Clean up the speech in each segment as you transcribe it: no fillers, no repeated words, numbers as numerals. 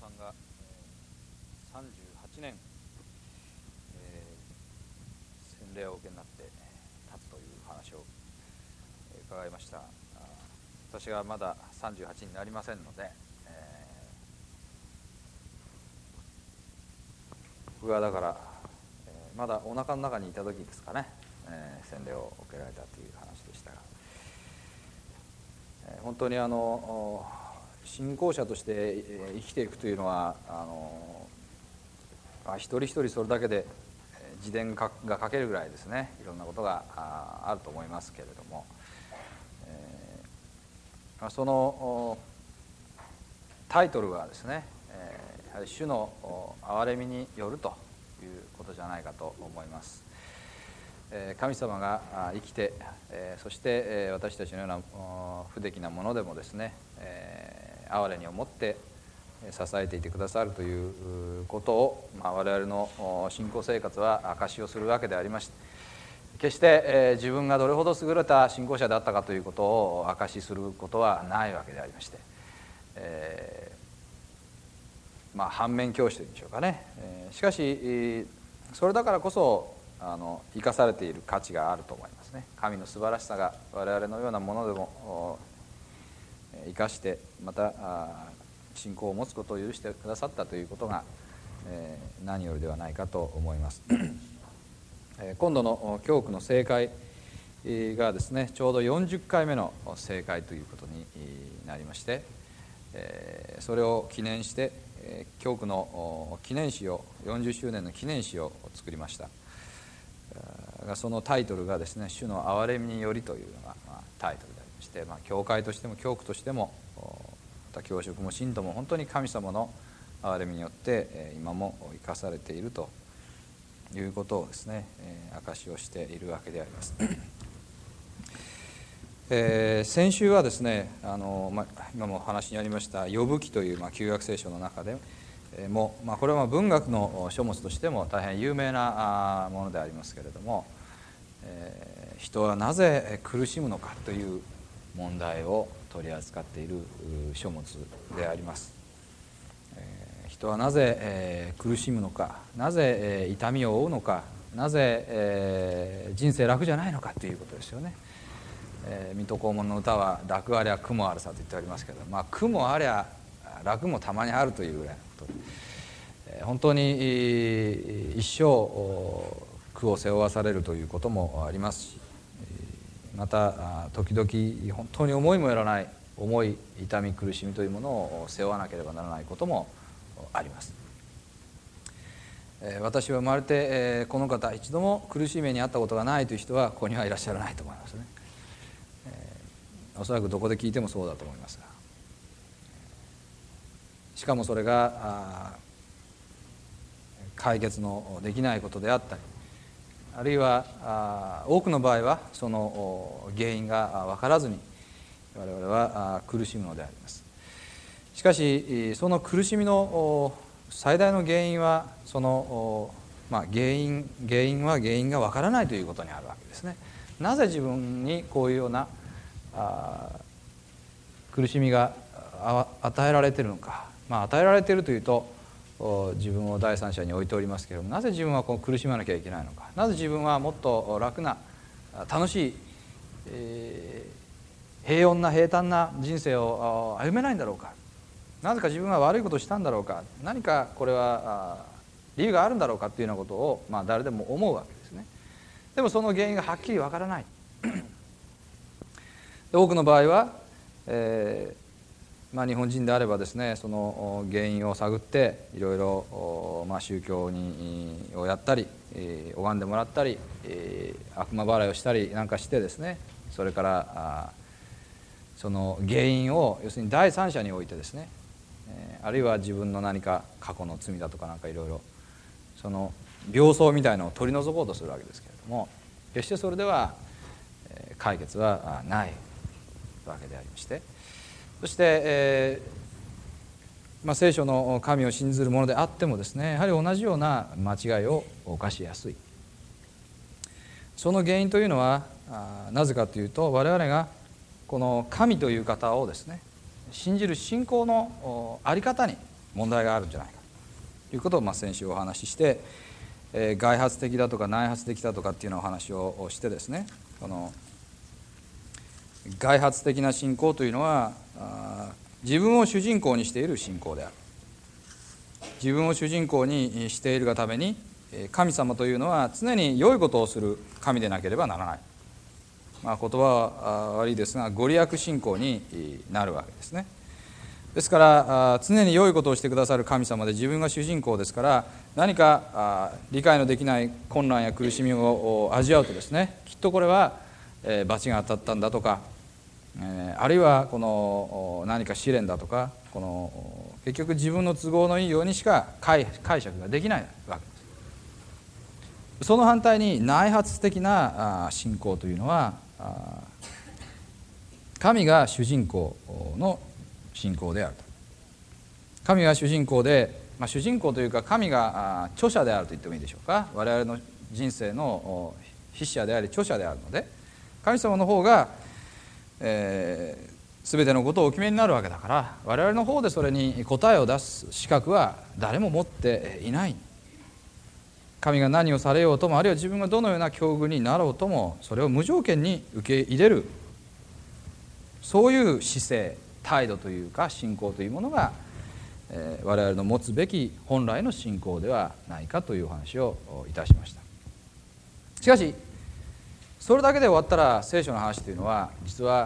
さんが、38年、洗礼をお受けになって立つという話を伺いました。私はまだ38になりませんので、僕はだから、まだお腹の中にいた時ですかね、洗礼を受けられたという話でしたが、本当に信仰者として生きていくというのは一人一人それだけで自伝が書けるぐらいですね、いろんなことがあると思いますけれども、そのタイトルはですね、やはり主の憐れみによるということじゃないかと思います。神様が生きて、そして私たちのような不出来なものでもですね、憐れに思って支えていてくださるということを、我々の信仰生活は証しをするわけでありまして、決して自分がどれほど優れた信仰者であったかということを証しすることはないわけでありまして、反面教師というんでしょうかね。しかしそれだからこそ生かされている価値があると思いますね。神の素晴らしさが我々のようなものでも生かして、また信仰を持つことを許してくださったということが何よりではないかと思います。今度の教区の聖会がですね、ちょうど40回目の聖会ということになりまして、それを記念して教区の記念誌を、40周年の記念誌を作りました。そのタイトルがですね、主の憐れみによりというのがタイトルでありまして、教会としても教区としても、また教職も信徒も本当に神様の憐れみによって今も生かされているということをですね、証しをしているわけであります。先週はですね、今もお話にありましたヨブ記という旧約聖書の中でも、これは文学の書物としても大変有名なものでありますけれども、人はなぜ苦しむのかという問題を取り扱っている書物であります。人はなぜ苦しむのか、なぜ痛みを負うのか、なぜ人生楽じゃないのかということですよね。水戸黄門の歌は楽ありゃ苦もあるさと言っておりますけど、苦もありゃ楽もたまにあるというぐらいのことで、本当に一生苦を背負わされるということもありますし、また時々本当に思いもよらない重い痛み苦しみというものを背負わなければならないこともあります。私は生まれてこの方一度も苦しい目に遭ったことがないという人はここにはいらっしゃらないと思いますね。おそらくどこで聞いてもそうだと思いますが、しかもそれが解決のできないことであったり、あるいは多くの場合はその原因が分からずに我々は苦しむのであります。しかしその苦しみの最大の原因はその、原因は原因が分からないということにあるわけですね。なぜ自分にこういうような苦しみが与えられているのか、与えられているというと自分を第三者に置いておりますけれども、なぜ自分はこう苦しまなきゃいけないのか、なぜ自分はもっと楽な楽しい、平穏な平坦な人生を歩めないんだろうか、なぜか自分は悪いことをしたんだろうか、何かこれは理由があるんだろうかというようなことを、誰でも思うわけですね。でもその原因がはっきりわからない多くの場合は、日本人であればですね、その原因を探っていろいろ宗教をやったり、拝んでもらったり、悪魔払いをしたりなんかしてですね、それからその原因を要するに第三者においてですね、あるいは自分の何か過去の罪だとかなんかいろいろその病巣みたいのを取り除こうとするわけですけれども、決してそれでは解決はないわけでありまして、そして、聖書の神を信ずるものであってもですね、やはり同じような間違いを犯しやすい。その原因というのはなぜかというと、我々がこの神という方をですね信じる信仰の在り方に問題があるんじゃないかということを先週お話しして、外発的だとか内発的だとかっていうのをお話をしてですね、この外発的な信仰というのは自分を主人公にしている信仰である。自分を主人公にしているがために、神様というのは常に良いことをする神でなければならない。言葉は悪いですが、ご利益信仰になるわけですね。ですから常に良いことをしてくださる神様で、自分が主人公ですから、何か理解のできない困難や苦しみを味わうとですね、きっとこれは罰が当たったんだとか、あるいはこの何か試練だとか、この結局自分の都合のいいようにしか解釈ができないわけです。その反対に内発的な信仰というのは、神が主人公の信仰であると。神が主人公で、主人公というか神が著者であると言ってもいいでしょうか。我々の人生の筆者であり著者であるので、神様の方が全てのことをお決めになるわけだから、我々の方でそれに答えを出す資格は誰も持っていない。神が何をされようとも、あるいは自分がどのような境遇になろうとも、それを無条件に受け入れる、そういう姿勢、態度というか信仰というものが、我々の持つべき本来の信仰ではないかというお話をいたしました。しかしそれだけで終わったら聖書の話というのは、実は、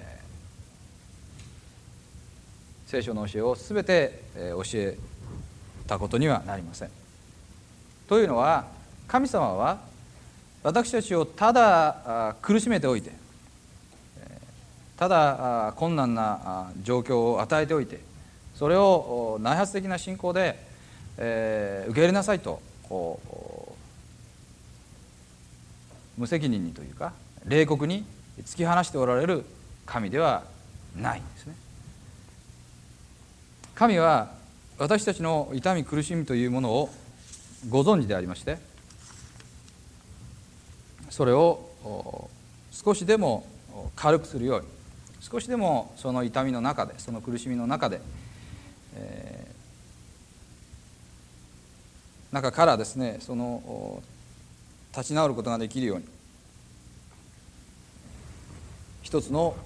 聖書の教えを全て教えたことにはなりません。というのは、神様は私たちをただ苦しめておいて、ただ困難な状況を与えておいて、それを内発的な信仰で受け入れなさいと無責任にというか冷酷に突き放しておられる神ではないんですね。神は私たちの痛み苦しみというものをご存知でありまして、それを少しでも軽くするように、少しでもその痛みの中で、その苦しみの中で、中からですね、その立ち直ることができるように、一つの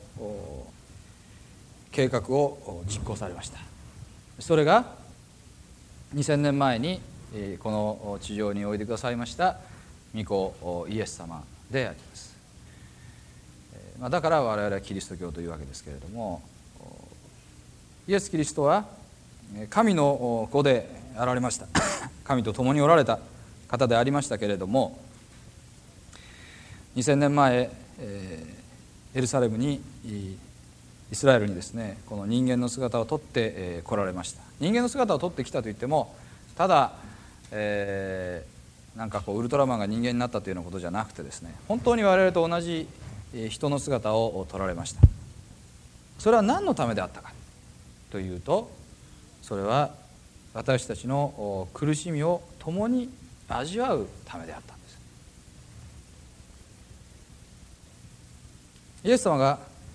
計画を実行されました。それが2000年前にこの地上においでくださいました御子イエス様であります。だから我々はキリスト教というわけですけれども、イエス・キリストは神の子であられました。神と共におられた方でありましたけれども、2000年前エルサレムに、イスラエルにですね、この人間の姿をとって来られました。人間の姿をとってきたといっても、ただ、なんかウルトラマンが人間になったというようなことじゃなくてですね、本当に我々と同じ人の姿を取られました。それは何のためであったかというと、それは私たちの苦しみを共に味わうためであったんです。イエス様が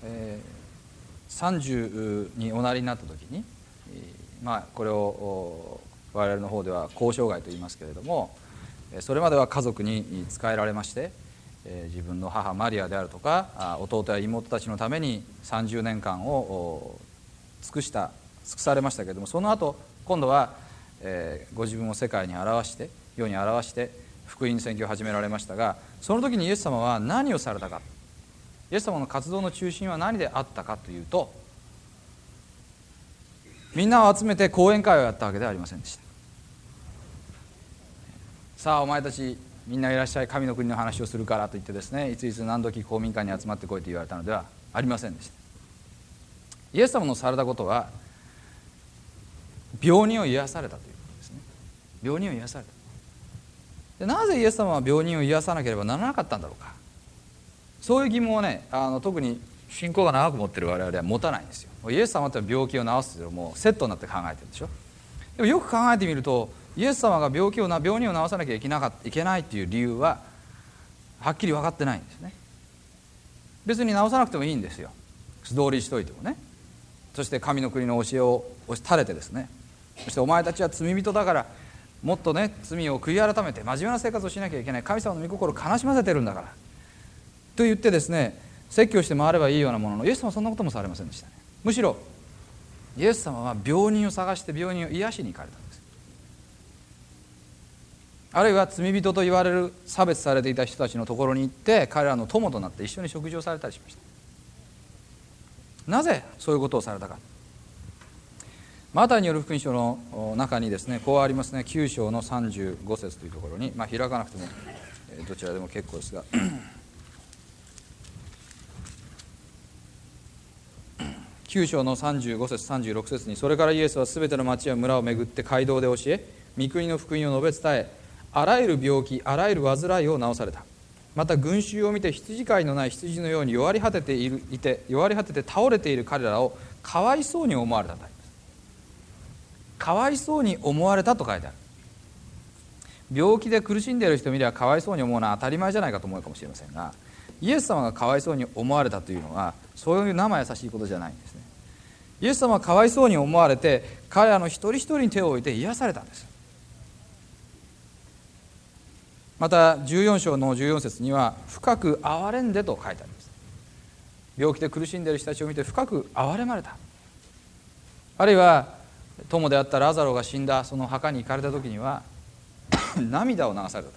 30におなりになった時に、これを我々の方では交渉外と言いますけれども、それまでは家族に仕えられまして、自分の母マリアであるとか弟や妹たちのために30年間を尽くされましたけれども、その後今度はご自分を世界に表して、世に表して福音宣教を始められましたが、その時にイエス様は何をされたか、イエス様の活動の中心は何であったかというと、みんなを集めて講演会をやったわけではありませんでした。さあお前たちみんないらっしゃい、神の国の話をするからと言ってですね、いついつ何時公民館に集まってこいと言われたのではありませんでした。イエス様のされたことは病人を癒されたということですね。病人を癒された。でなぜイエス様は病人を癒さなければならなかったんだろうか、そういう疑問をね、特に信仰が長く持っている我々は持たないんですよ。イエス様って病気を治すというのもセットになって考えてるでしょ。でもよく考えてみると、イエス様が病人を治さなきゃいけないという理由ははっきり分かってないんですね。別に治さなくてもいいんですよ、素通りしといてもね。そして神の国の教えを垂れてですね、 そしてお前たちは罪人だからもっとね罪を悔い改めて真面目な生活をしなきゃいけない、神様の御心を悲しませてるんだからと言ってですね説教して回ればいいようなものの、イエス様はそんなこともされませんでしたね。むしろイエス様は病人を探して病人を癒しに行かれたんです。あるいは罪人と言われる差別されていた人たちのところに行って彼らの友となって一緒に食事をされたりしました。なぜそういうことをされたか。マタイによる福音書の中にですねこうありますね。9章の35節というところに、開かなくてもどちらでも結構ですが9章の35節36節に、それからイエスはすべての町や村を巡って街道で教え、御国の福音を述べ伝え、あらゆる病気あらゆる患いを治された。また群衆を見て羊飼いのない羊のように弱り果てて倒れている彼らをかわいそうに思われたとあります。かわいそうに思われたと書いてある。病気で苦しんでいる人を見ればかわいそうに思うのは当たり前じゃないかと思うかもしれませんが、イエス様がかわいそうに思われたというのはそういう生優しいことじゃないんですね。イエス様はかわいそうに思われて彼らの一人一人に手を置いて癒されたんです。また14章の14節には深く憐れんでと書いてあります。病気で苦しんでいる人たちを見て深く憐れまれた。あるいは友であったラザロが死んだその墓に行かれた時には涙を流されたと書いてあります。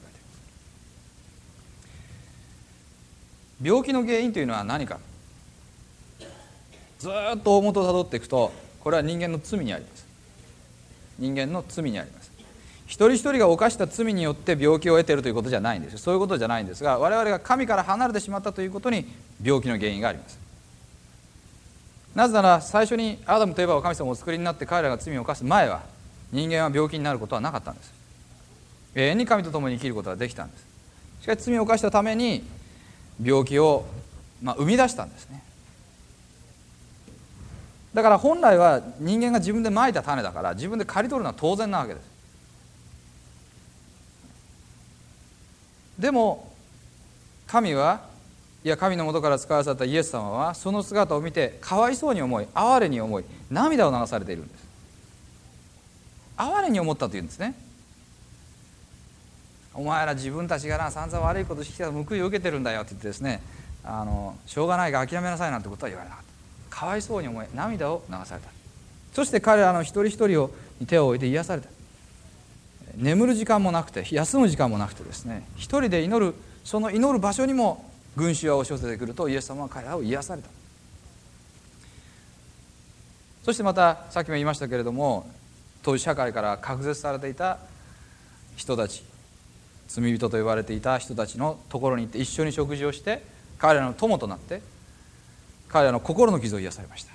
病気の原因というのは何か、ずっと大元をたどっていくとこれは人間の罪にあります。人間の罪にあります。一人一人が犯した罪によって病気を得ているということじゃないんです。そういうことじゃないんですが、我々が神から離れてしまったということに病気の原因があります。なぜなら最初にアダムとエバを神様をお作りになって彼らが罪を犯す前は人間は病気になることはなかったんです。永遠に神と共に生きることができたんです。しかし罪を犯したために病気を生み出したんですね。だから本来は人間が自分でまいた種だから自分で刈り取るのは当然なわけです。でも神の元から使わされたイエス様はその姿を見てかわいそうに思い、哀れに思い、涙を流されているんです。哀れに思ったというんですね。お前ら自分たちが散々悪いことしてきた報いを受けてるんだよって言ってですね、しょうがないが諦めなさいなんてことは言われなかった。かわいそうに思い涙を流された。そして彼らの一人一人に手を置いて癒された。眠る時間もなくて休む時間もなくてですね、一人で祈る、その祈る場所にも群衆は押し寄せてくるとイエス様は彼らを癒された。そしてまたさっきも言いましたけれども、当時社会から隔絶されていた人たち、罪人と言われていた人たちのところに行って一緒に食事をして彼らの友となって彼らの心の傷を癒されました。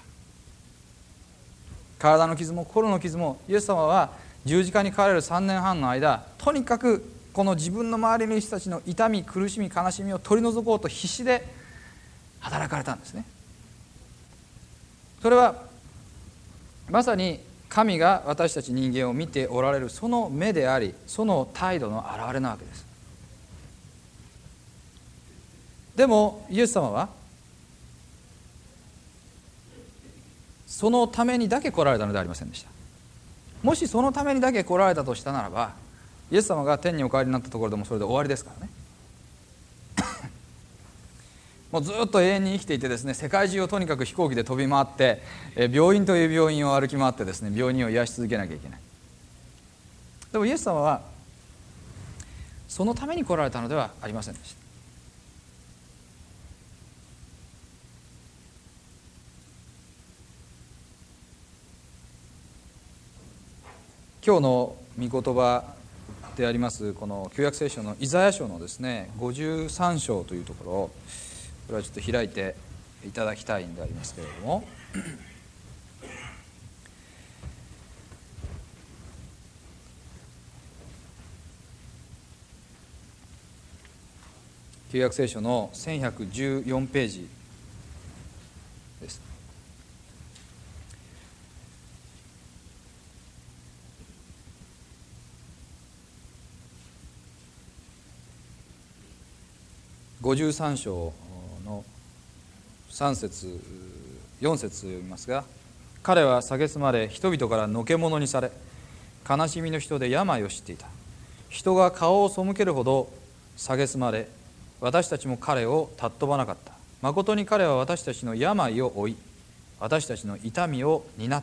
体の傷も心の傷もイエス様は十字架にかかれる3年半の間、とにかくこの自分の周りにいる人たちの痛み、苦しみ、悲しみを取り除こうと必死で働かれたんですね。それはまさに神が私たち人間を見ておられるその目であり、その態度の表れなわけです。でもイエス様はそのためにだけ来られたのではありませんでした。もしそのためにだけ来られたとしたならば、イエス様が天にお帰りになったところでもそれで終わりですからねもうずっと永遠に生きていてですね、世界中をとにかく飛行機で飛び回って病院という病院を歩き回ってですね、病人を癒し続けなきゃいけない。でもイエス様はそのために来られたのではありませんでした。今日の御言葉でありますこの旧約聖書のイザヤ書のですね53章というところをこれはちょっと開いていただきたいんでありますけれども、旧約聖書の1114ページです。53章の3節4節読みますが、彼は蔑まれ人々からのけ者にされ悲しみの人で病を知っていた。人が顔を背けるほど蔑まれ、私たちも彼を尊ばなかった。まことに彼は私たちの病を負い、私たちの痛みを担った。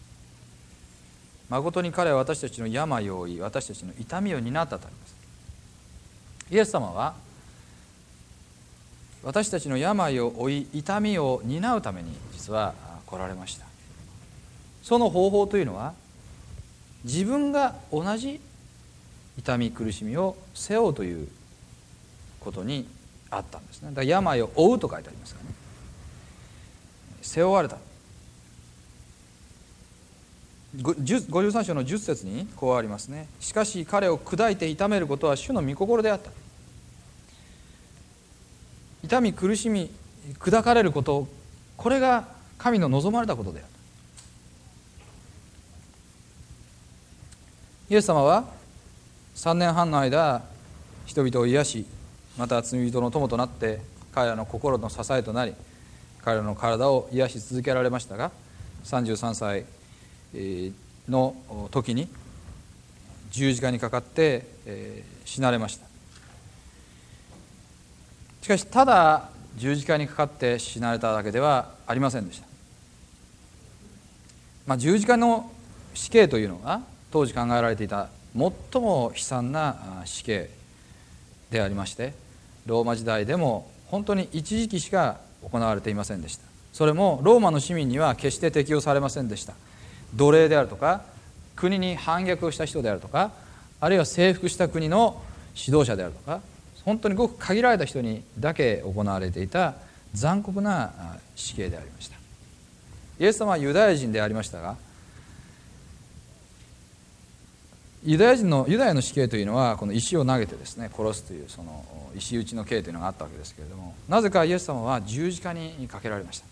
まことに彼は私たちの病を負い、私たちの痛みを担ったとあります。イエス様は私たちの病を負い、痛みを担うために実は来られました。その方法というのは、自分が同じ痛み苦しみを背負うということにあったんですね。だから病を負うと書いてありますからね。背負われた。53章の10節にこうありますね。しかし彼を砕いて痛めることは主の御心であった。痛み苦しみ砕かれること、これが神の望まれたことであった。イエス様は3年半の間、人々を癒し、また罪人の友となって彼らの心の支えとなり、彼らの体を癒し続けられましたが、33歳の時に十字架にかかって死なれました。しかし、ただ十字架にかかって死なれただけではありませんでした。十字架の死刑というのは当時考えられていた最も悲惨な死刑でありまして、ローマ時代でも本当に一時期しか行われていませんでした。それもローマの市民には決して適用されませんでした。奴隷であるとか、国に反逆をした人であるとか、あるいは征服した国の指導者であるとか、本当にごく限られた人にだけ行われていた残酷な死刑でありました。イエス様はユダヤ人でありましたが、ユダヤの死刑というのはこの石を投げてですね殺すというその石打ちの刑というのがあったわけですけれども、なぜかイエス様は十字架にかけられました。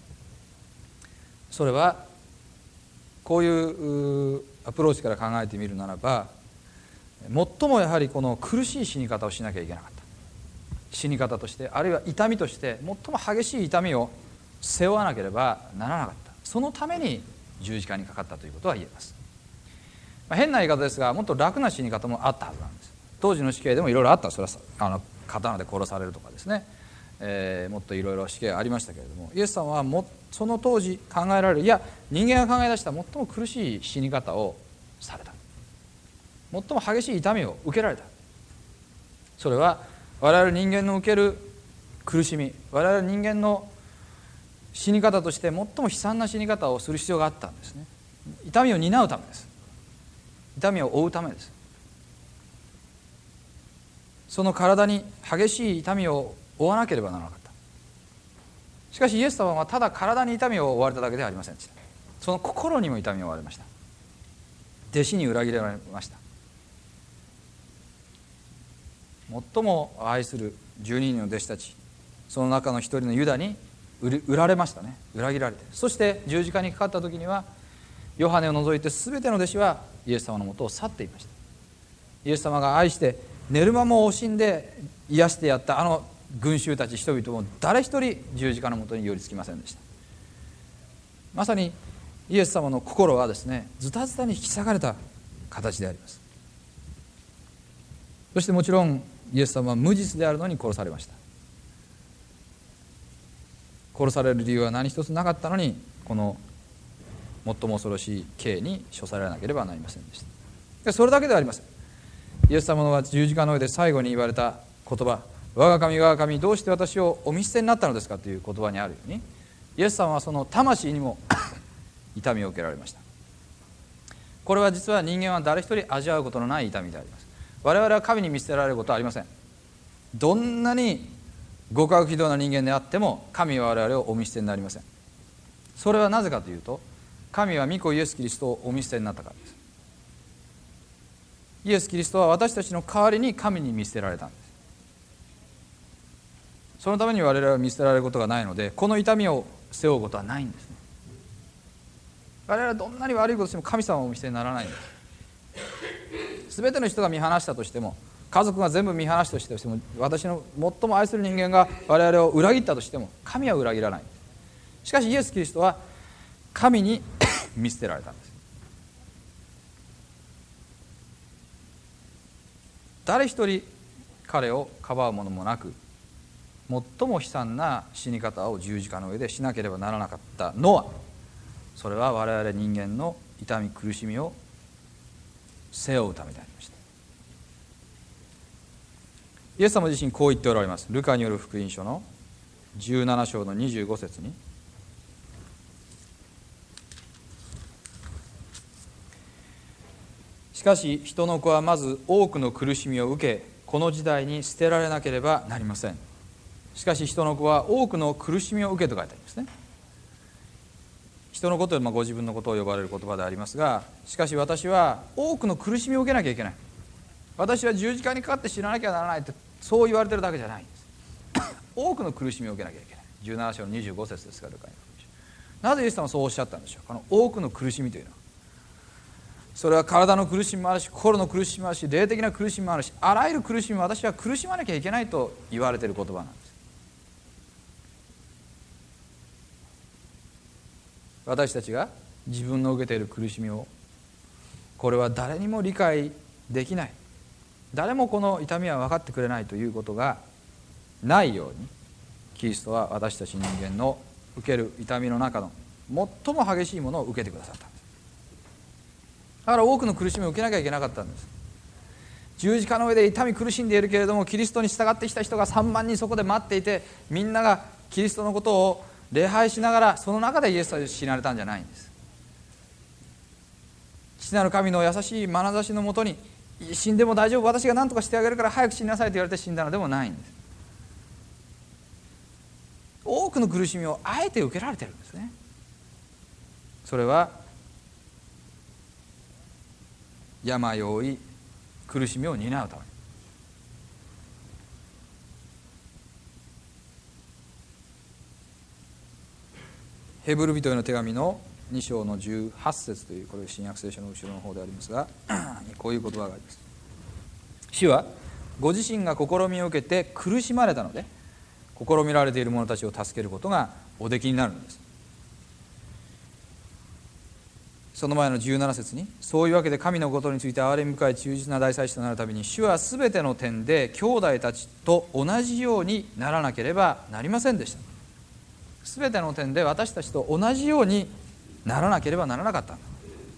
それはこういうアプローチから考えてみるならば、最もやはりこの苦しい死に方をしなきゃいけなかった。死に方として、あるいは痛みとして最も激しい痛みを背負わなければならなかった。そのために十字架にかかったということは言えます。変な言い方ですが、もっと楽な死に方もあったはずなんです。当時の死刑でもいろいろあった。それは刀で殺されるとかですね、もっといろいろ死刑ありましたけれども、イエス様はその当時考えられる、いや人間が考え出した最も苦しい死に方をされた。最も激しい痛みを受けられた。それは我々人間の受ける苦しみ、我々人間の死に方として最も悲惨な死に方をする必要があったんですね。痛みを担うためです。痛みを負うためです。その体に激しい痛みを負わなければならなかった。しかしイエス様はただ体に痛みを負われただけではありませんでした。その心にも痛みを負われました。弟子に裏切られました。最も愛する12人の弟子たち、その中の一人のユダに売られましたね。裏切られて、そして十字架にかかった時にはヨハネを除いて全ての弟子はイエス様のもとを去っていました。イエス様が愛して寝る間も惜しんで癒してやったあの群衆たち人々も誰一人十字架のもとに寄りつきませんでした。まさにイエス様の心はですね、ズタズタに引き裂かれた形であります。そしてもちろんイエス様は無実であるのに殺されました。殺される理由は何一つなかったのに、この最も恐ろしい刑に処されなければなりませんでした。それだけではありません。イエス様は十字架の上で最後に言われた言葉、我が神我が神どうして私をお見捨てになったのですかという言葉にあるように、イエス様はその魂にも痛みを受けられました。これは実は人間は誰一人味わうことのない痛みであります。我々は神に見捨てられることはありません。どんなに極悪非道な人間であっても神は我々をお見捨てになりません。それはなぜかというと、神は御子イエス・キリストをお見捨てになったからです。イエス・キリストは私たちの代わりに神に見捨てられたんです。そのために我々は見捨てられることがないので、この痛みを背負うことはないんですね。我々はどんなに悪いことしても神様をお見捨てにならないんです。全ての人が見放したとしても、家族が全部見放したとしても、私の最も愛する人間が我々を裏切ったとしても神は裏切らない。しかしイエス・キリストは神に見捨てられたんです。 誰一人彼をかばうものもなく、最も悲惨な死に方を十字架の上でしなければならなかったのは、それは我々人間の痛み苦しみを背負うためでありました。イエス様自身こう言っておられます。ルカによる福音書の17章の25節に、しかし人の子はまず多くの苦しみを受け、この時代に捨てられなければなりません。しかし人の子は多くの苦しみを受けと書いてありますね。人のことはご自分のことを呼ばれる言葉でありますが、しかし私は多くの苦しみを受けなきゃいけない、私は十字架にかかって死ななきゃならないってそう言われてるだけじゃないんです多くの苦しみを受けなきゃいけない。17章の25節ですから、ルカに。なぜイエス様はそうおっしゃったんでしょう。この多くの苦しみというのは、それは体の苦しみもあるし、心の苦しみもあるし、霊的な苦しみもあるし、あらゆる苦しみも私は苦しまなきゃいけないと言われている言葉なんです。私たちが自分の受けている苦しみを、これは誰にも理解できない、誰もこの痛みは分かってくれないということがないように、キリストは私たち人間の受ける痛みの中の最も激しいものを受けてくださったんです。だから多くの苦しみを受けなきゃいけなかったんです。十字架の上で痛み苦しんでいるけれども、キリストに従ってきた人が3万人そこで待っていて、みんながキリストのことを礼拝しながら、その中でイエスは死なれたんじゃないんです。父なる神の優しい眼差しのもとに、死んでも大丈夫、私が何とかしてあげるから早く死になさいと言われて死んだのでもないんです。多くの苦しみをあえて受けられているんですね。それは病を負い苦しみを担うため。ヘブル人への手紙の2章の18節という、これ新約聖書の後ろの方でありますが、こういう言葉があります。主はご自身が試みを受けて苦しまれたので、試みられている者たちを助けることがおできになるのです。その前の17節に、そういうわけで神のことについて憐れみ深い忠実な大祭司となるために、主はすべての点で兄弟たちと同じようにならなければなりませんでした。すべての点で私たちと同じようにならなければならなかったんだ。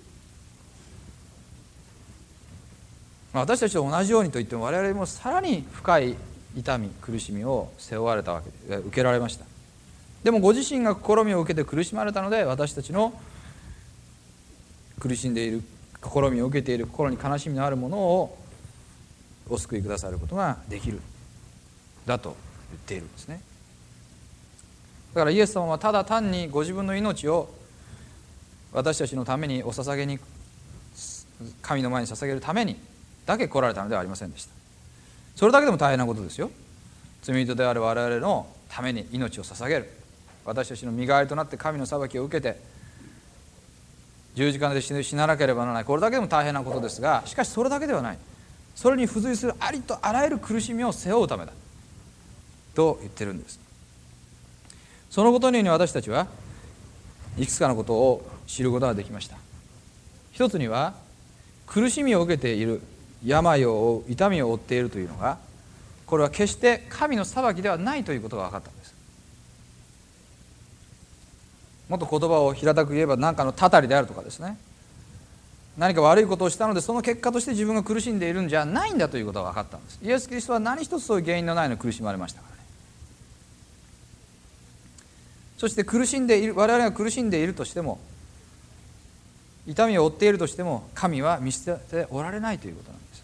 私たちと同じようにといっても、我々もさらに深い痛み苦しみを背負われたわけで、受けられました。でもご自身が試みを受けて苦しまれたので、私たちの苦しんでいる、試みを受けている心に悲しみのあるものをお救いくださることができるだと言っているんですね。だからイエス様はただ単にご自分の命を私たちのためにお捧げに、神の前に捧げるためにだけ来られたのではありませんでした。それだけでも大変なことですよ。罪人である我々のために命を捧げる、私たちの身代わりとなって神の裁きを受けて十字架で死ななければならない、これだけでも大変なことですが、しかしそれだけではない。それに付随するありとあらゆる苦しみを背負うためだと言ってるんです。そのことにより私たちはいくつかのことを知ることができました。一つには、苦しみを受けている、病を負う、痛みを負っているというのが、これは決して神の裁きではないということが分かったんです。もっと言葉を平たく言えば、何かのたたりであるとかですね、何か悪いことをしたのでその結果として自分が苦しんでいるんじゃないんだということが分かったんです。イエス・キリストは何一つそういう原因のないのに苦しまれましたからね。そして苦しんでいる、我々が苦しんでいるとしても、痛みを負っているとしても、神は見捨てておられないということなんです。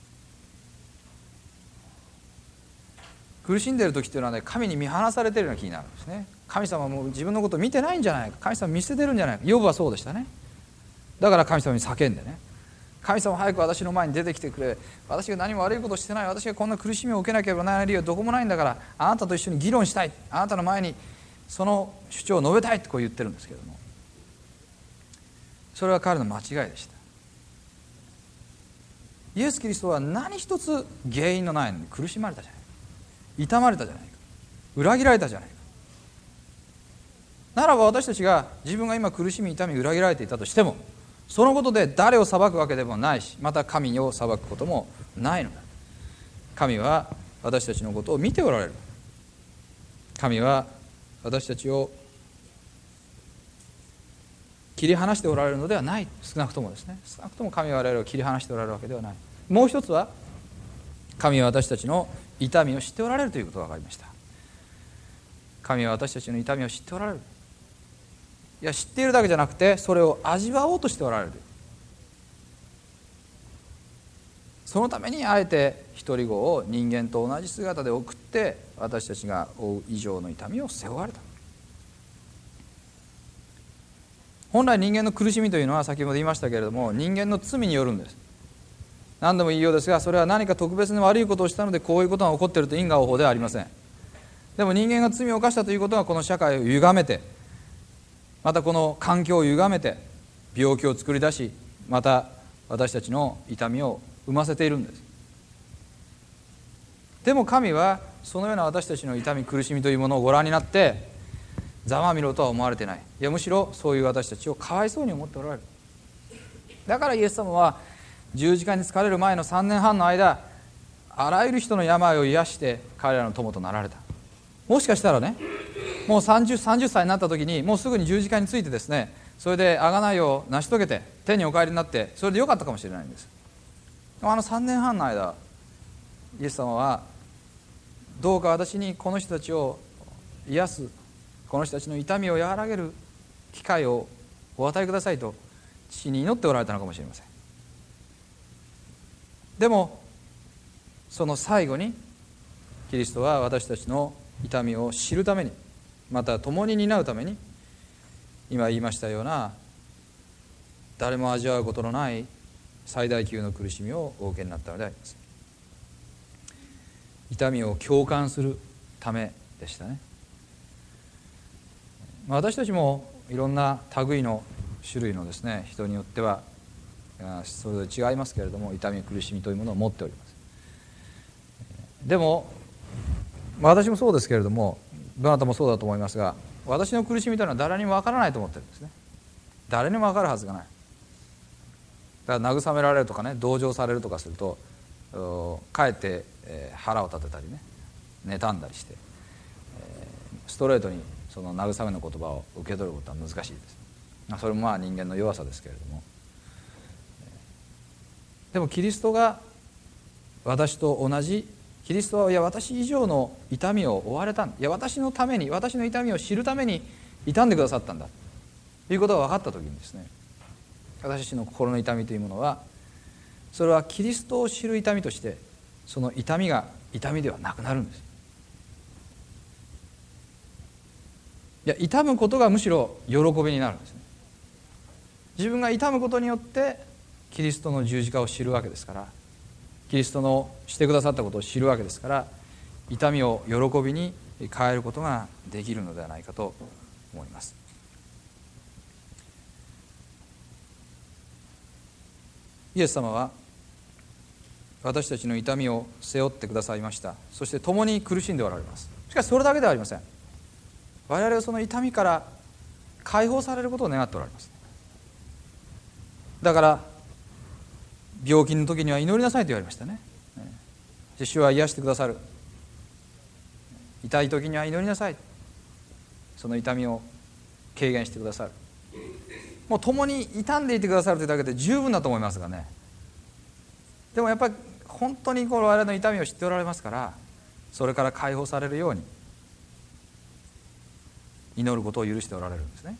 苦しんでいる時というのはね、神に見放されているような気になるんですね。神様はもう自分のことを見てないんじゃないか、神様見捨ててるんじゃないか。ヨブはそうでしたね。だから神様に叫んでね、神様早く私の前に出てきてくれ、私が何も悪いことをしてない、私がこんな苦しみを受けなければならない理由はどこもないんだから、あなたと一緒に議論したい、あなたの前にその主張を述べたいってこう言ってるんですけれども、それは彼の間違いでした。イエス・キリストは何一つ原因のないのに苦しまれたじゃないか、痛まれたじゃないか、裏切られたじゃないか。ならば私たちが自分が今苦しみ痛み裏切られていたとしても、そのことで誰を裁くわけでもないし、また神を裁くこともないのだ。 神は私たちのことを見ておられる。神は私たちを切り離しておられるのではない。少なくともですね、少なくとも神は我々を切り離しておられるわけではない。もう一つは、神は私たちの痛みを知っておられるということが分かりました。神は私たちの痛みを知っておられる。いや、知っているだけじゃなくて、それを味わおうとしておられる。そのためにあえて独り子を人間と同じ姿で送って、私たちが負う以上の痛みを背負われた。本来人間の苦しみというのは、先ほど言いましたけれども、人間の罪によるんです。何度も言いようですが、それは何か特別に悪いことをしたのでこういうことが起こっていると因果応報ではありません。でも人間が罪を犯したということは、この社会を歪めて、またこの環境を歪めて病気を作り出し、また私たちの痛みを生ませているんです。でも神はそのような私たちの痛み苦しみというものをご覧になってざまみろとは思われていない。いや、むしろそういう私たちをかわいそうに思っておられる。だからイエス様は十字架につかれる前の3年半の間、あらゆる人の病を癒して彼らの友となられた。もしかしたらね、もう30歳になった時にもうすぐに十字架についてですね、それで贖いを成し遂げて天にお帰りになって、それでよかったかもしれないんです。でも3年半の間、イエス様はどうか私にこの人たちを癒す、この人たちの痛みを和らげる機会をお与えくださいと父に祈っておられたのかもしれません。でもその最後にキリストは私たちの痛みを知るために、また共に担うために、今言いましたような誰も味わうことのない最大級の苦しみをお受けになったのであります。痛みを共感するためでしたね。私たちもいろんな類の種類のですね、人によってはそれぞれ違いますけれども、痛み苦しみというものを持っております。でも私もそうですけれども、どなたもそうだと思いますが、私の苦しみというのは誰にもわからないと思ってるんですね。誰にもわかるはずがない。だから慰められるとかね、同情されるとかするとかえって腹を立てたりね、妬んだりして、ストレートにその慰めの言葉を受け取ることは難しいです。それもまあ人間の弱さですけれども、でもキリストが私と同じ、キリストは、いや私以上の痛みを負われたんだ、いや私のために、私の痛みを知るために痛んでくださったんだということが分かった時にですね、私たちの心の痛みというものは、それはキリストを知る痛みとして、その痛みが痛みではなくなるんです。いや、痛むことがむしろ喜びになるんですね。自分が痛むことによってキリストの十字架を知るわけですから、キリストのしてくださったことを知るわけですから、痛みを喜びに変えることができるのではないかと思います。イエス様は私たちの痛みを背負ってくださいました。そして共に苦しんでおられます。しかしそれだけではありません。我々はその痛みから解放されることを願っておられます。だから病気の時には祈りなさいと言われましたね。主は癒してくださる。痛い時には祈りなさい。その痛みを軽減してくださる。もう共に痛んでいてくださるというだけで十分だと思いますがね。でもやっぱり本当にこの我々の痛みを知っておられますから、それから解放されるように祈ることを許しておられるんですね。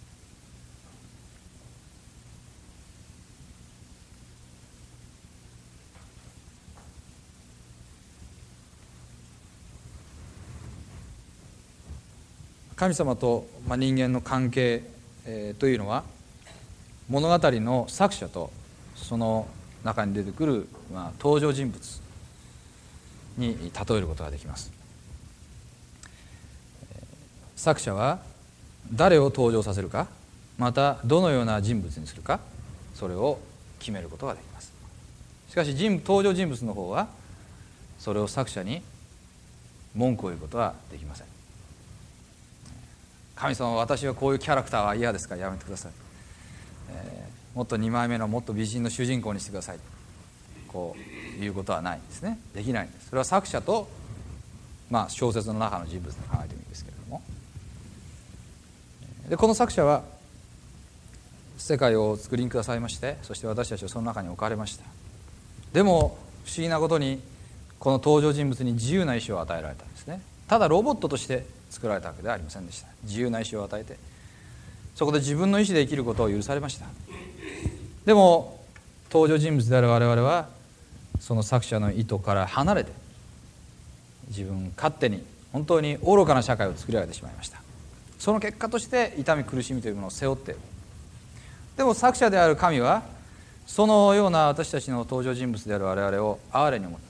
神様と人間の関係というのは、物語の作者とその中に出てくる登場人物に例えることができます。作者は誰を登場させるか、またどのような人物にするか、それを決めることができます。しかし登場人物の方はそれを作者に文句を言うことはできません。神様は私はこういうキャラクターは嫌ですからやめてください、もっと2枚目のもっと美人の主人公にしてください、こういうことはないんですね。できないんです。それは作者と、小説の中の人物で考えてもいいんですけれども、でこの作者は世界をお作りにくださいまして、そして私たちはその中に置かれました。でも不思議なことにこの登場人物に自由な意志を与えられたんですね。ただロボットとして作られたわけではありませんでした。自由な意志を与えて、そこで自分の意志で生きることを許されました。でも登場人物である我々はその作者の意図から離れて、自分勝手に本当に愚かな社会を作り上げてしまいました。その結果として痛み苦しみというものを背負っている。でも作者である神はそのような私たちの登場人物である我々を哀れに思って、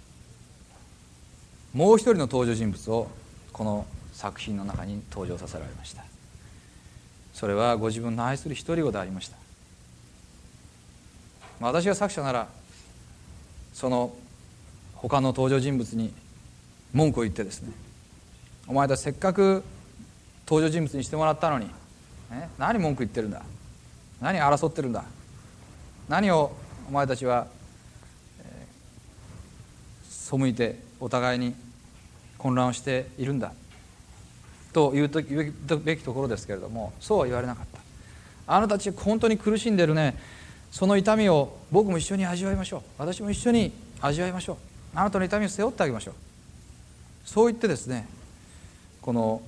もう一人の登場人物をこの作品の中に登場させられました。それはご自分の愛する一人子でありました。私が作者ならその他の登場人物に文句を言ってですね、お前たちせっかく登場人物にしてもらったのに、何文句言ってるんだ、何争ってるんだ、何をお前たちは、背いてお互いに混乱をしているんだと言うべきところですけれども、そうは言われなかった。あなたたち本当に苦しんでいるね、その痛みを僕も一緒に味わいましょう、私も一緒に味わいましょう、あなたの痛みを背負ってあげましょう、そう言ってですね、この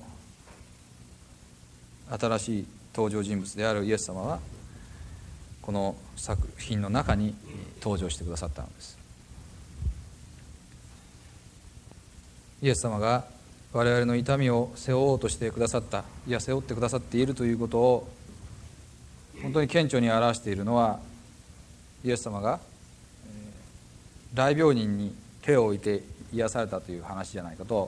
新しい登場人物であるイエス様はこの作品の中に登場してくださったのです。イエス様が我々の痛みを背負おうとしてくださった、いや背負ってくださっているということを本当に顕著に表しているのは、イエス様が大病人に手を置いて癒されたという話じゃないかと。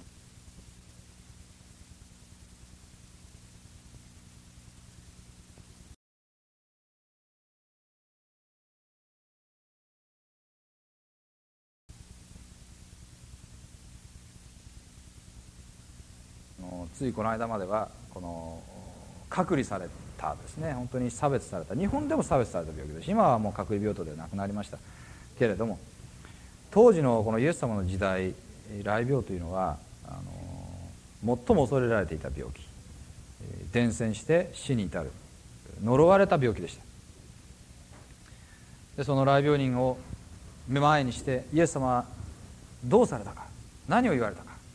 ついこの間まではこの隔離されたですね、本当に差別された、日本でも差別された病気です。今はもう隔離病棟で亡くなりましたけれども、当時のこのイエス様の時代、癩病というのは最も恐れられていた病気、伝染して死に至る呪われた病気でした。でその癩病人を前にしてイエス様はどうされたか、何を言われたか。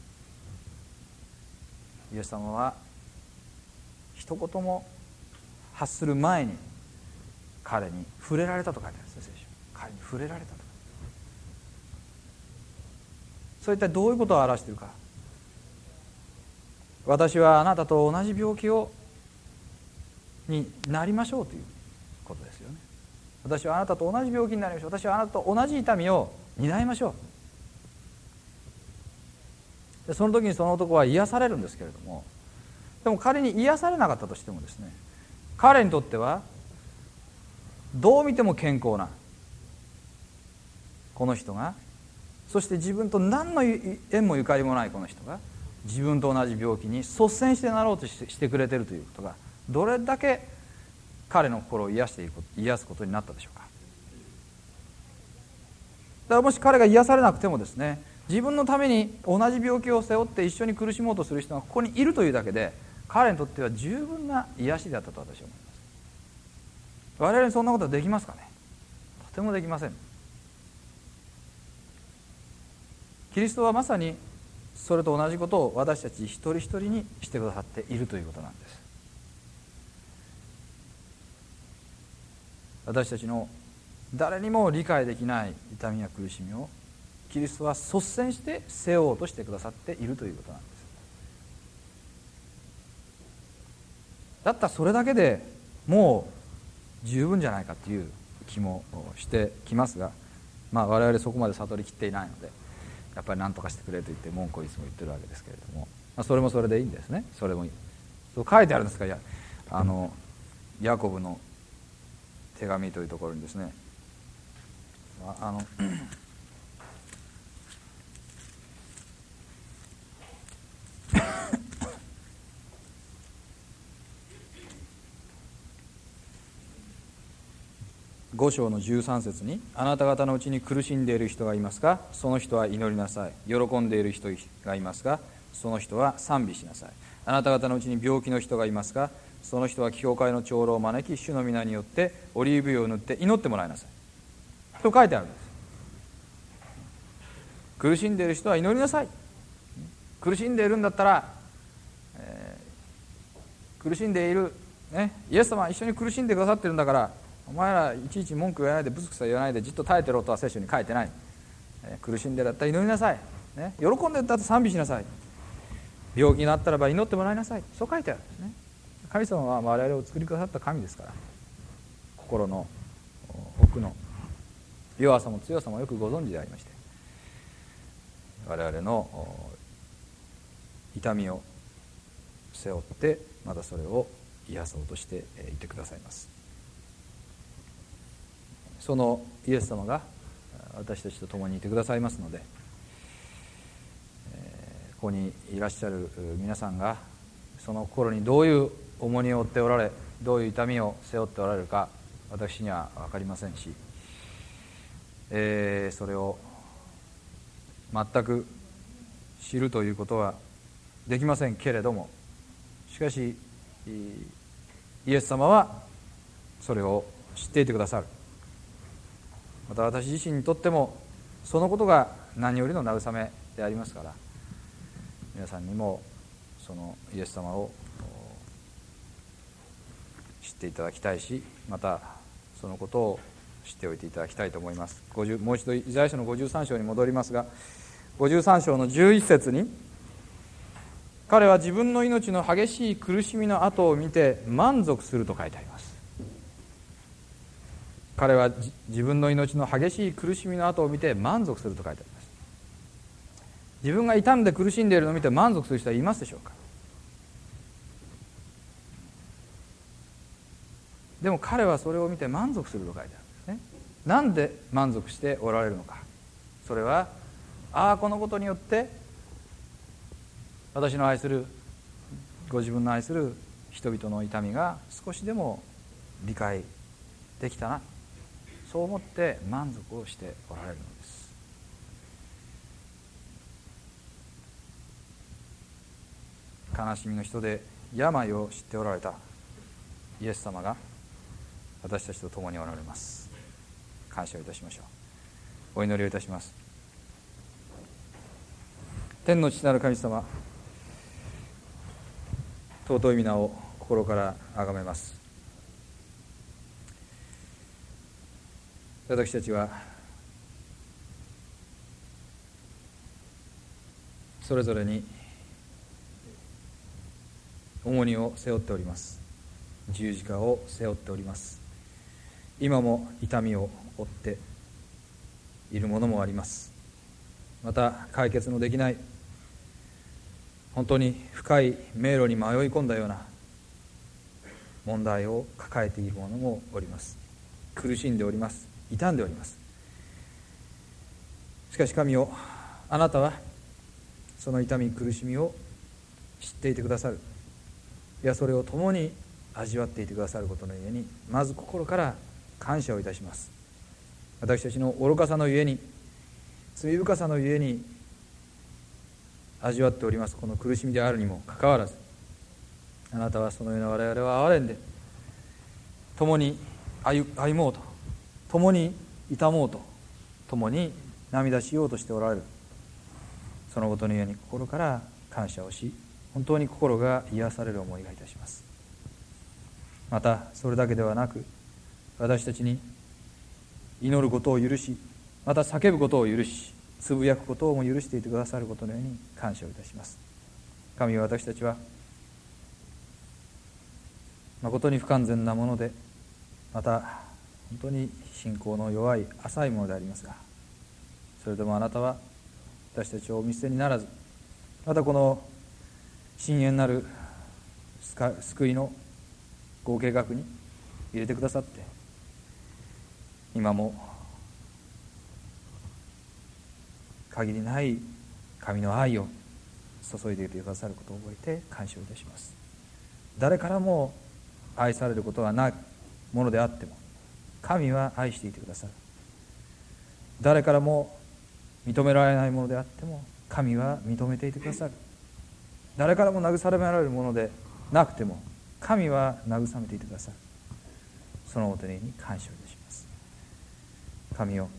イエス様は一言も発する前に彼に触れられたと書いてあるんですね、聖書。彼に触れられたと。それ一体どういうことを表しているか。私はあなたと同じ病気になりましょうということですよね。私はあなたと同じ病気になりましょう、私はあなたと同じ痛みを担いましょう。でその時にその男は癒されるんですけれども、でも仮に癒されなかったとしてもですね、彼にとってはどう見ても健康なこの人が、そして自分と何の縁もゆかりもないこの人が自分と同じ病気に率先してなろうとしてくれているということが、どれだけ彼の心を癒すことになったでしょうか。だからもし彼が癒されなくてもですね、自分のために同じ病気を背負って一緒に苦しもうとする人がここにいるというだけで、彼にとっては十分な癒しであったと私は思います。我々にそんなことはできますかね。とてもできません。キリストはまさにそれと同じことを私たち一人一人にしてくださっているということなんです。私たちの誰にも理解できない痛みや苦しみをキリストは率先して背負おうとしてくださっているということなんです。だったらそれだけでもう十分じゃないかという気もしてきますが、我々そこまで悟りきっていないので、やっぱり何とかしてくれと言って文句をいつも言ってるわけですけれども、それもそれでいいんですね。それもいい。そう書いてあるんですか。ヤコブの手紙というところにですね、 5章の13節に、あなた方のうちに苦しんでいる人がいますか、その人は祈りなさい。喜んでいる人がいますか、その人は賛美しなさい。あなた方のうちに病気の人がいますか、その人は教会の長老を招き、主の皆によってオリーブ油を塗って祈ってもらいなさいと書いてあるんです。苦しんでいる人は祈りなさい。苦しんでいるんだったら、苦しんでいる、イエス様は一緒に苦しんでくださってるんだから、お前らいちいち文句言わないでブツクサ言わないでじっと耐えてろとは聖書に書いてない。苦しんでるんだったら祈りなさい、喜んでるんだったら賛美しなさい。病気になったらば祈ってもらいなさい、そう書いてあるんですね。神様は我々を作りくださった神ですから、心の奥の弱さも強さもよくご存知でありまして、我々の痛みを背負ってまたそれを癒そうとしていてくださいます。そのイエス様が私たちと共にいてくださいますので、ここにいらっしゃる皆さんがその心にどういう重荷を負っておられ、どういう痛みを背負っておられるか私には分かりませんし、それを全く知るということはできませんけれども、しかしイエス様はそれを知っていてくださる。また私自身にとってもそのことが何よりの慰めでありますから、皆さんにもそのイエス様を知っていただきたいし、またそのことを知っておいていただきたいと思います。もう一度イザヤ書の53章に戻りますが、53章の11節に、彼は自分の命の激しい苦しみの後を見て満足すると書いてあります。彼は自分の命の激しい苦しみの後を見て満足すると書いてあります。自分が痛んで苦しんでいるのを見て満足する人はいますでしょうか。でも彼はそれを見て満足すると書いてあるんですね。なんで満足しておられるのか。それはこのことによって私の愛する、ご自分の愛する人々の痛みが少しでも理解できたな、そう思って満足をしておられるのです。悲しみの人で病を知っておられたイエス様が私たちと共におられます。感謝をいたしましょう。お祈りをいたします。天の父なる神様、尊い皆を心から崇めます。私たちはそれぞれに重荷を背負っております。十字架を背負っております。今も痛みを負っているものもあります。また解決のできない、本当に深い迷路に迷い込んだような問題を抱えている者もおります。苦しんでおります。傷んでおります。しかし神よ、あなたはその痛み苦しみを知っていてくださる。いや、それを共に味わっていてくださることのゆえに、まず心から感謝をいたします。私たちの愚かさのゆえに、罪深さのゆえに味わっておりますこの苦しみであるにもかかわらず、あなたはそのような我々を憐れんで共に歩もうと、共に痛もうと、共に涙しようとしておられる。そのことのゆえに心から感謝をし、本当に心が癒される思いがいたします。またそれだけではなく、私たちに祈ることを許し、また叫ぶことを許し、つぶやくことをも許していてくださることのように感謝をいたします。神は、私たちは誠に不完全なもので、また本当に信仰の弱い浅いものでありますが、それでもあなたは私たちをお見捨てにならず、またこの深遠なる救いのご計画に入れてくださって、今も限りない神の愛を注いでいてくださることを覚えて感謝をいたします。誰からも愛されることはないものであっても、 神は愛していてくださる。誰からも認められないものであっても神は認めていてくださる。誰からも慰められるものでなくても神は慰めていてくださる。そのお手に感謝をいたします。神よ、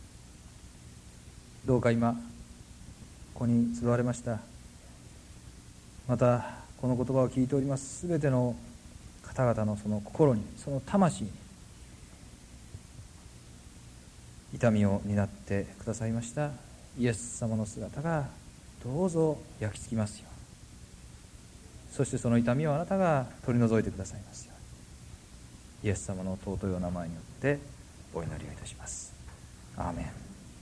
どうか今ここに集われました、またこの言葉を聞いておりますすべての方々のその心に、その魂に痛みを担ってくださいましたイエス様の姿がどうぞ焼き付きますように、そしてその痛みをあなたが取り除いてくださいますように、イエス様の尊いお名前によってお祈りをいたします。アーメン。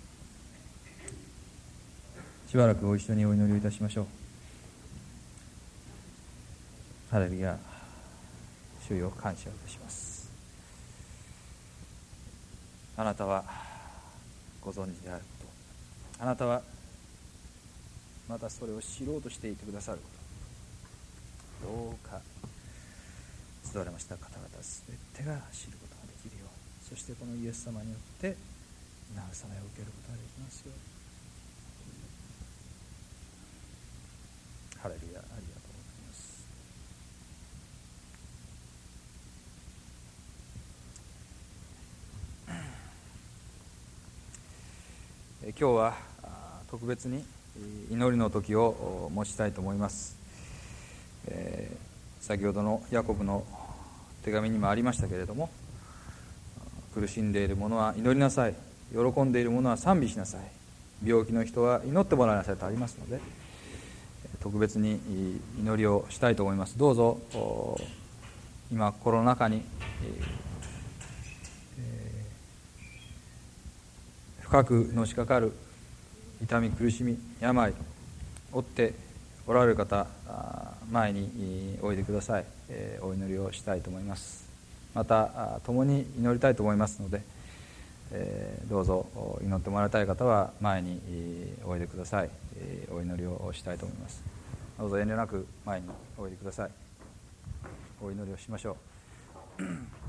しばらくご一緒にお祈りをいたしましょう。ハレルヤ、主よ感謝をいたします。あなたはご存知であること、あなたはまたそれを知ろうとしていてくださること、どうか集われました方々すべてが知ることができるように、そしてこのイエス様によって慰めを受けることができますように。ハレルヤ、ありがとうございます。今日は特別に祈りの時を持ちたいと思います。先ほどのヤコブの手紙にもありましたけれども、苦しんでいる者は祈りなさい、喜んでいる者は賛美しなさい、病気の人は祈ってもらいなさいとありますので、特別に祈りをしたいと思います。どうぞ今コロナ禍に深くのしかかる痛み苦しみ病負っておられる方、前においでください。お祈りをしたいと思います。また共に祈りたいと思いますので、どうぞ祈ってもらいたい方は前においでください。お祈りをしたいと思います。どうぞ遠慮なく前においでください。お祈りをしましょう。